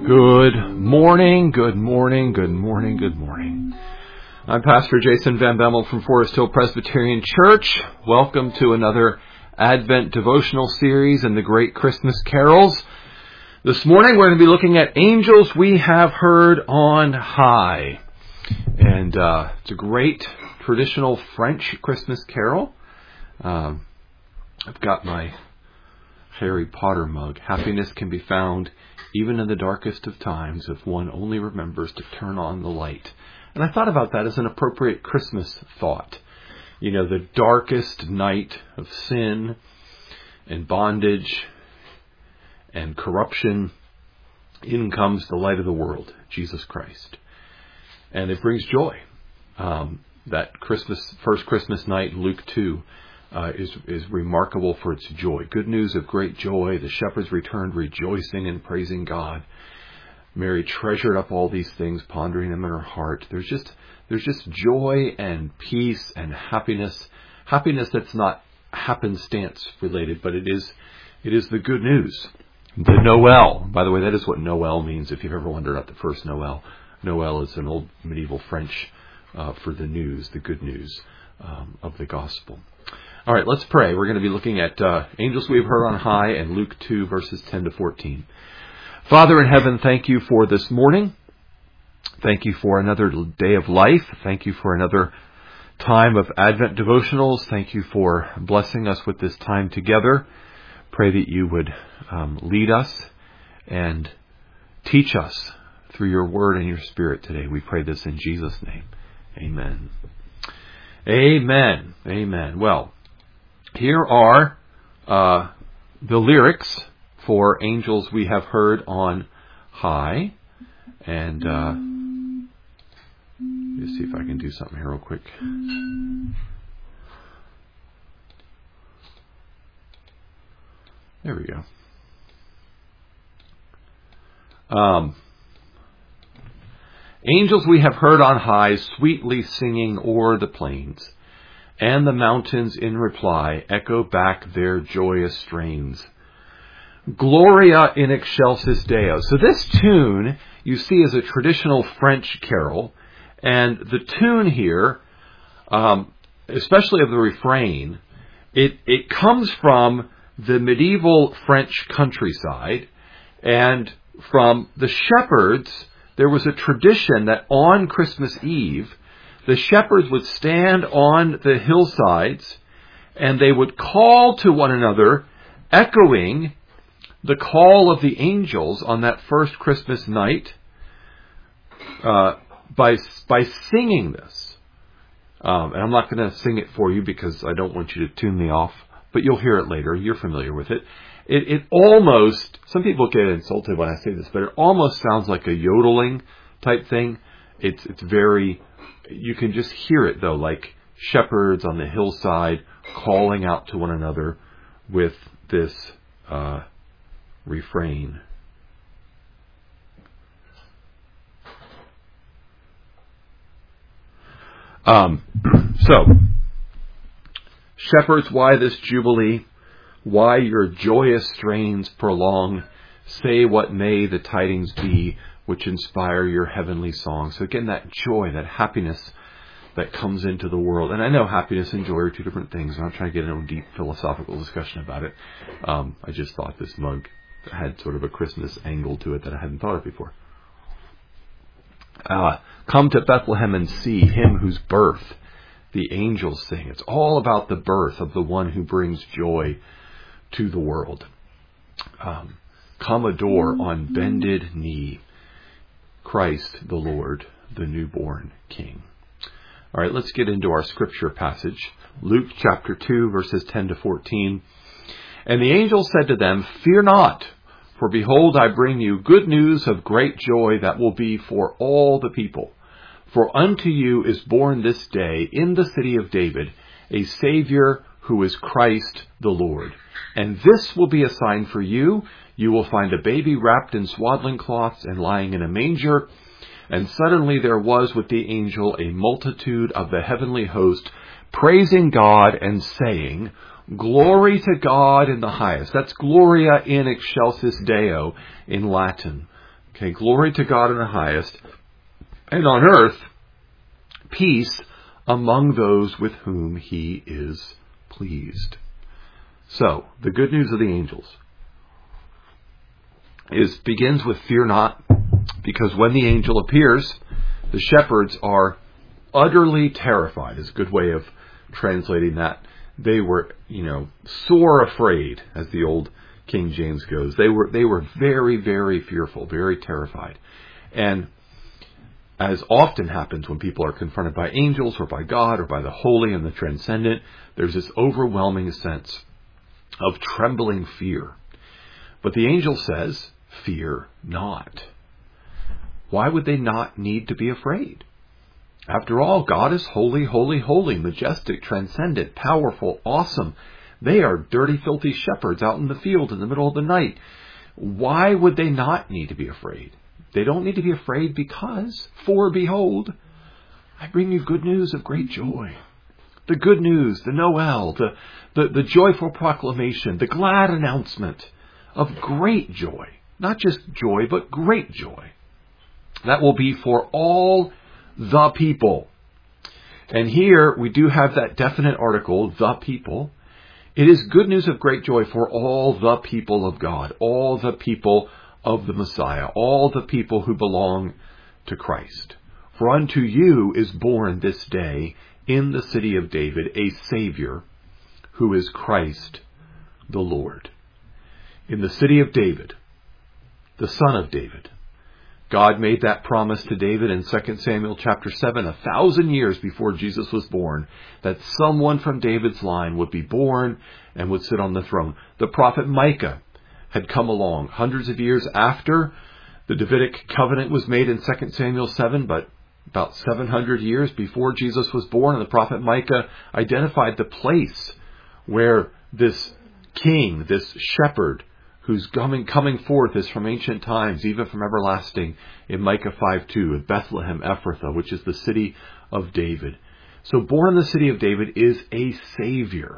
Good morning, good morning, good morning, good morning. I'm Pastor Jason Van Bemmel from Forest Hill Presbyterian Church. Welcome to another Advent devotional series in the Great Christmas Carols. This morning we're going to be looking at Angels We Have Heard on High. And it's a great traditional French Christmas carol. I've got my Harry Potter mug. Happiness can be found even in the darkest of times if one only remembers to turn on the light. And I thought about that as an appropriate Christmas thought. You know, the darkest night of sin and bondage and corruption, in comes the light of the world, Jesus Christ. And it brings joy. That first Christmas night, Luke 2, is remarkable for its joy. Good news of great joy. The shepherds returned rejoicing and praising God. Mary treasured up all these things, pondering them in her heart. There's just joy and peace and happiness. Happiness that's not happenstance related, but it is the good news. The Noel. By the way, that is what Noel means, if you've ever wondered about the first Noel. Noel is an old medieval French for the news, the good news of the gospel. All right, let's pray. We're going to be looking at Angels We Have Heard on High and Luke 2, verses 10 to 14. Father in heaven, thank you for this morning. Thank you for another day of life. Thank you for another time of Advent devotionals. Thank you for blessing us with this time together. Pray that you would lead us and teach us through your word and your spirit today. We pray this in Jesus' name. Amen. Amen. Amen. Well, here are the lyrics for Angels We Have Heard on High. And let me see if I can do something here real quick. There we go. Angels we have heard on high, sweetly singing o'er the plains, and the mountains in reply echo back their joyous strains. Gloria in excelsis Deo. So this tune, you see, is a traditional French carol, and the tune here, especially of the refrain, it comes from the medieval French countryside, and from the shepherds. There was a tradition that on Christmas Eve, the shepherds would stand on the hillsides and they would call to one another, echoing the call of the angels on that first Christmas night by singing this. And I'm not going to sing it for you because I don't want you to tune me off, but you'll hear it later. You're familiar with it. It almost, some people get insulted when I say this, but it almost sounds like a yodeling type thing. It's very, you can just hear it though, like shepherds on the hillside calling out to one another with this refrain. So, shepherds, why this jubilee? Why your joyous strains prolong? Say what may the tidings be which inspire your heavenly song. So again, that joy, that happiness that comes into the world. And I know happiness and joy are two different things. I'm not trying to get into a deep philosophical discussion about it. I just thought this mug had sort of a Christmas angle to it that I hadn't thought of before. Come to Bethlehem and see him whose birth the angels sing. It's all about the birth of the one who brings joy to the world. Come adore on bended knee Christ the Lord, the newborn King. All right, let's get into our scripture passage. Luke chapter 2, verses 10 to 14. And the angel said to them, Fear not, for behold, I bring you good news of great joy that will be for all the people. For unto you is born this day in the city of David a Savior who is Christ the Lord. And this will be a sign for you. You will find a baby wrapped in swaddling cloths and lying in a manger. And suddenly there was with the angel a multitude of the heavenly host, praising God and saying, Glory to God in the highest. That's Gloria in excelsis Deo in Latin. Okay, glory to God in the highest, and on earth, peace among those with whom he is pleased. So, the good news of the angels begins with fear not, because when the angel appears, the shepherds are utterly terrified, is a good way of translating that. They were, sore afraid, as the old King James goes. They were very, very fearful, very terrified. And as often happens when people are confronted by angels or by God or by the holy and the transcendent, there's this overwhelming sense of trembling fear. But the angel says, fear not. Why would they not need to be afraid? After all, God is holy, holy, holy, majestic, transcendent, powerful, awesome. They are dirty, filthy shepherds out in the field in the middle of the night. Why would they not need to be afraid? They don't need to be afraid because, for behold, I bring you good news of great joy. The good news, the Noel, the joyful proclamation, the glad announcement of great joy. Not just joy, but great joy. That will be for all the people. And here we do have that definite article, the people. It is good news of great joy for all the people of God, all the people of the Messiah, all the people who belong to Christ. For unto you is born this day in the city of David a Savior, who is Christ the Lord. In the city of David, the son of David, God made that promise to David in 2 Samuel chapter 7, 1,000 years before Jesus was born, that someone from David's line would be born and would sit on the throne. The prophet Micah had come along hundreds of years after the Davidic covenant was made in 2 Samuel 7, but about 700 years before Jesus was born, and the prophet Micah identified the place where this king, this shepherd, whose coming forth is from ancient times, even from everlasting, in Micah 5:2, at Bethlehem Ephrathah, which is the city of David. So born in the city of David is a Savior.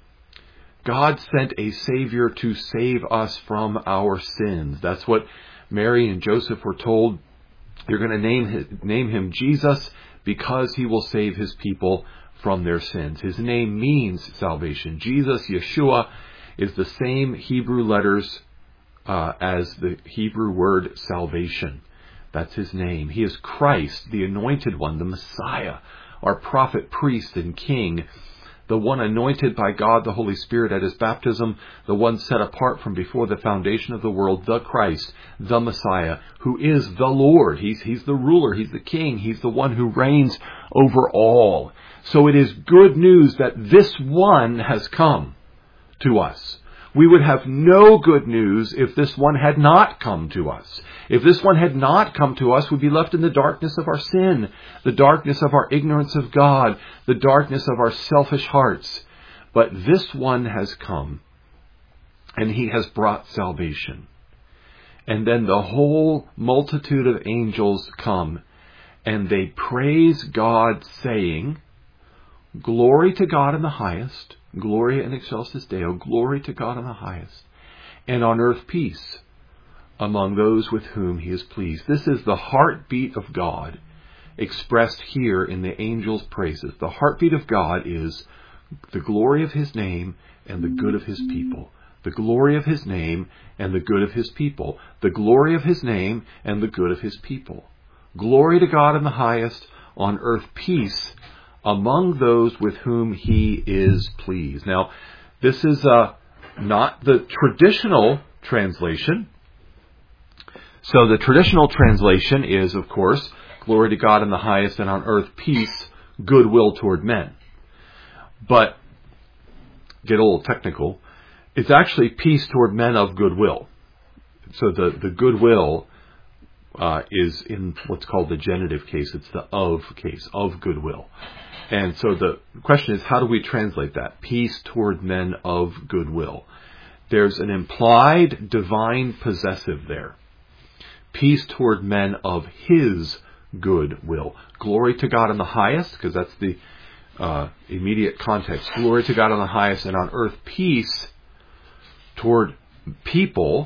God sent a Savior to save us from our sins. That's what Mary and Joseph were told. They're going to name him Jesus because he will save his people from their sins. His name means salvation. Jesus, Yeshua, is the same Hebrew letters as the Hebrew word salvation. That's his name. He is Christ, the anointed one, the Messiah, our prophet, priest, and king, the one anointed by God the Holy Spirit at his baptism, the one set apart from before the foundation of the world, the Christ, the Messiah, who is the Lord. He's the ruler, he's the king, he's the one who reigns over all. So it is good news that this one has come to us. We would have no good news if this one had not come to us. If this one had not come to us, we'd be left in the darkness of our sin, the darkness of our ignorance of God, the darkness of our selfish hearts. But this one has come, and he has brought salvation. And then the whole multitude of angels come, and they praise God, saying, Glory to God in the highest, Gloria in excelsis Deo, glory to God in the highest, and on earth peace among those with whom he is pleased. This is the heartbeat of God expressed here in the angels' praises. The heartbeat of God is the glory of his name and the good of his people. The glory of his name and the good of his people. The glory of his name and the good of his people. Glory to God in the highest, on earth peace among those with whom he is pleased. Now, this is not the traditional translation. So the traditional translation is, of course, glory to God in the highest, and on earth peace, goodwill toward men. But, get a little technical, it's actually peace toward men of goodwill. So the goodwill is in what's called the genitive case. It's the of case, of goodwill. And so the question is, how do we translate that? Peace toward men of goodwill. There's an implied divine possessive there. Peace toward men of his goodwill. Glory to God in the highest, because that's the immediate context. Glory to God in the highest, and on earth peace toward people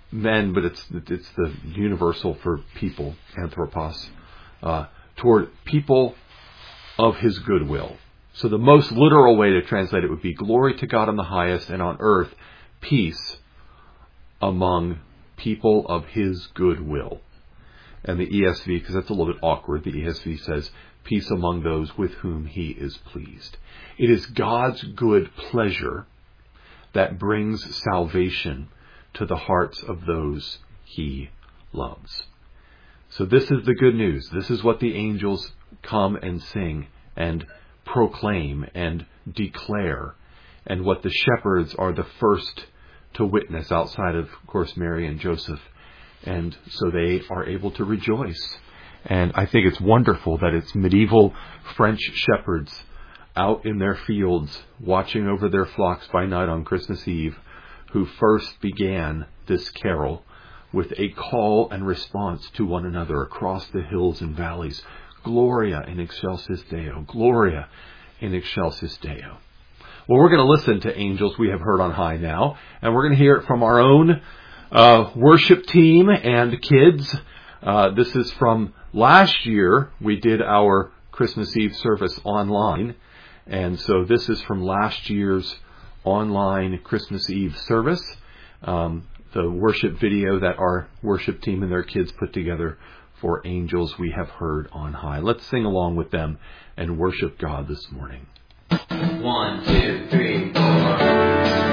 men, but it's the universal for people, anthropos, toward people of his goodwill. So the most literal way to translate it would be glory to God on the highest, and on earth peace among people of his goodwill. And the ESV, because that's a little bit awkward, the ESV says, peace among those with whom he is pleased. It is God's good pleasure that brings salvation to the hearts of those he loves. So this is the good news. This is what the angels come and sing and proclaim and declare, and what the shepherds are the first to witness outside of course, Mary and Joseph. And so they are able to rejoice. And I think it's wonderful that it's medieval French shepherds out in their fields watching over their flocks by night on Christmas Eve who first began this carol with a call and response to one another across the hills and valleys. Gloria in excelsis Deo. Gloria in excelsis Deo. Well, we're going to listen to Angels We Have Heard on High now, and we're going to hear it from our own worship team and kids. This is from last year. We did our Christmas Eve service online, and so this is from last year's online Christmas Eve service. The worship video that our worship team and their kids put together for Angels We Have Heard on High. Let's sing along with them and worship God this morning. 1, 2, 3, 4.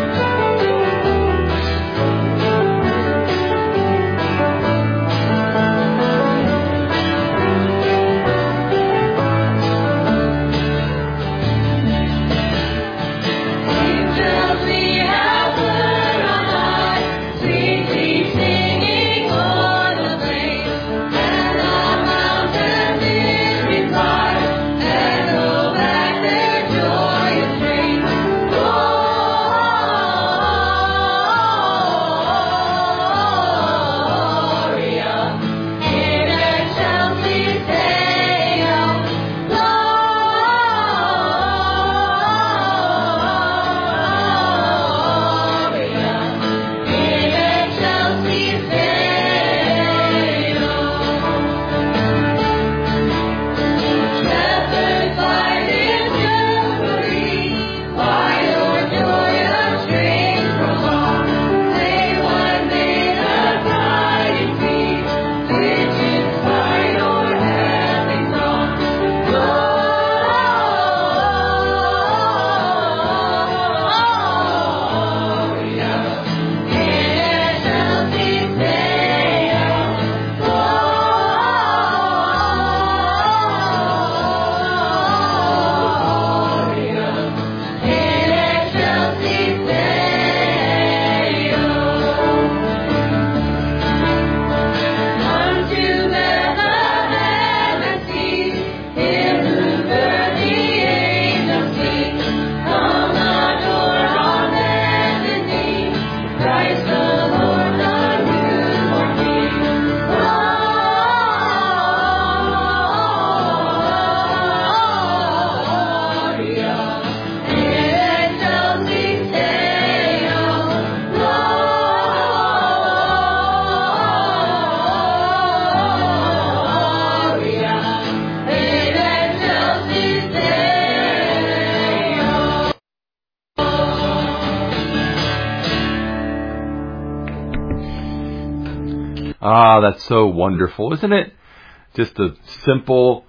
Ah, that's so wonderful, isn't it? Just a simple,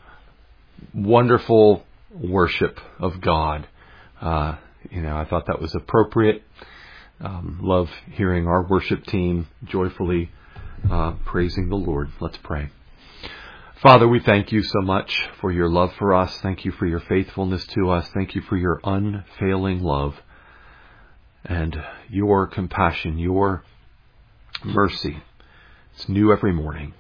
wonderful worship of God. I thought that was appropriate. Love hearing our worship team joyfully praising the Lord. Let's pray. Father, we thank you so much for your love for us. Thank you for your faithfulness to us. Thank you for your unfailing love and your compassion, your mercy. It's new every morning.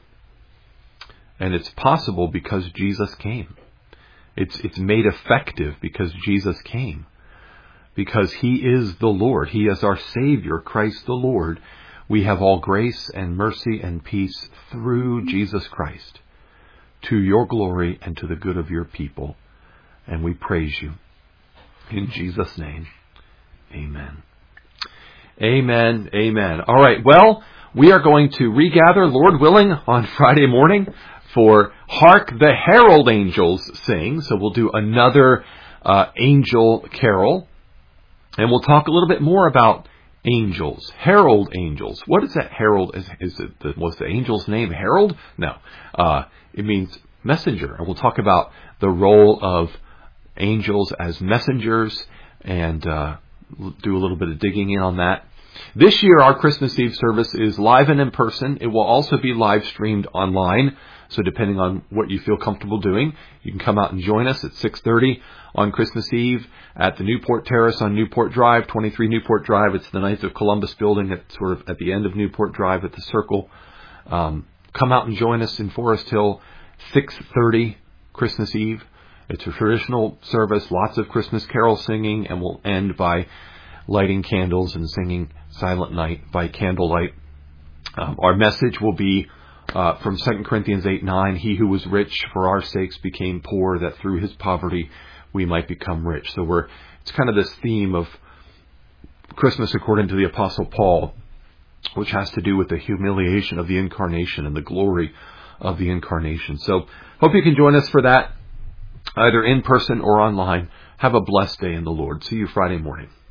And it's possible because Jesus came. It's made effective because Jesus came. Because he is the Lord. He is our Savior, Christ the Lord. We have all grace and mercy and peace through Jesus Christ, to your glory and to the good of your people. And we praise you. In Jesus' name, amen. Amen. Amen. All right. Well, we are going to regather, Lord willing, on Friday morning for Hark the Herald Angels Sing. So we'll do another angel carol. And we'll talk a little bit more about angels, herald angels. What is that herald? Was the angel's name Herald? No. It means messenger. And we'll talk about the role of angels as messengers and do a little bit of digging in on that. This year, our Christmas Eve service is live and in person. It will also be live streamed online. So depending on what you feel comfortable doing, you can come out and join us at 6:30 on Christmas Eve at the Newport Terrace on Newport Drive, 23 Newport Drive. It's the Knights of Columbus building at sort of at the end of Newport Drive at the Circle. Come out and join us in Forest Hill, 6:30 Christmas Eve. It's a traditional service, lots of Christmas carol singing, and we'll end by lighting candles and singing Silent Night by candlelight. Our message will be from 2 Corinthians 8:9, he who was rich for our sakes became poor, that through his poverty we might become rich. So it's kind of this theme of Christmas according to the Apostle Paul, which has to do with the humiliation of the incarnation and the glory of the incarnation. So hope you can join us for that, either in person or online. Have a blessed day in the Lord. See you Friday morning.